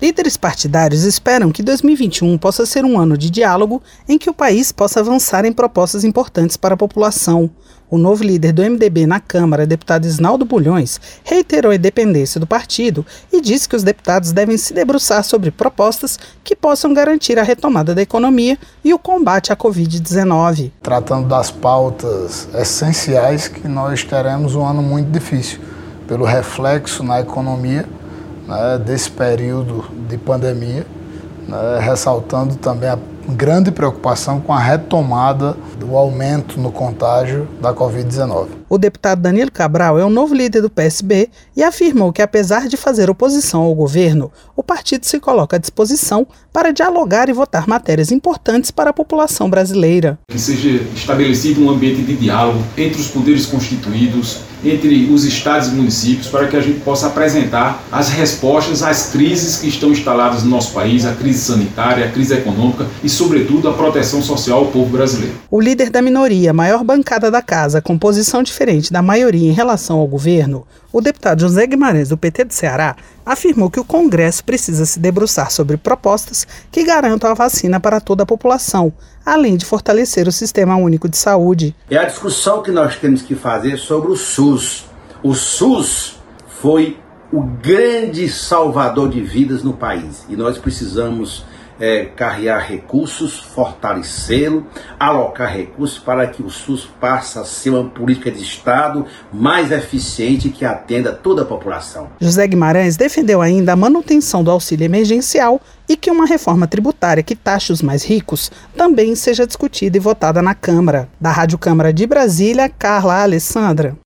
Líderes partidários esperam que 2021 possa ser um ano de diálogo em que o país possa avançar em propostas importantes para a população. O novo líder do MDB na Câmara, deputado Isnaldo Bulhões, reiterou a independência do partido e disse que os deputados devem se debruçar sobre propostas que possam garantir a retomada da economia e o combate à Covid-19. Tratando das pautas essenciais, que nós teremos um ano muito difícil, pelo reflexo na economia, desse período de pandemia, ressaltando também a grande preocupação com a retomada do aumento no contágio da Covid-19. O deputado Danilo Cabral é o novo líder do PSB e afirmou que, apesar de fazer oposição ao governo, o partido se coloca à disposição para dialogar e votar matérias importantes para a população brasileira. Que seja estabelecido um ambiente de diálogo entre os poderes constituídos, entre os estados e municípios, para que a gente possa apresentar as respostas às crises que estão instaladas no nosso país, a crise sanitária, a crise econômica e, sobretudo, a proteção social ao povo brasileiro. O líder da minoria, maior bancada da casa, com posição diferente da maioria em relação ao governo, o deputado José Guimarães, do PT do Ceará, afirmou que o Congresso precisa se debruçar sobre propostas que garantam a vacina para toda a população, além de fortalecer o Sistema Único de Saúde. É a discussão que nós temos que fazer sobre o SUS. O SUS foi o grande salvador de vidas no país e nós precisamos carregar recursos, fortalecê-lo, alocar recursos para que o SUS passe a ser uma política de Estado mais eficiente que atenda toda a população. José Guimarães defendeu ainda a manutenção do auxílio emergencial e que uma reforma tributária que taxe os mais ricos também seja discutida e votada na Câmara. Da Rádio Câmara de Brasília, Carla Alessandra.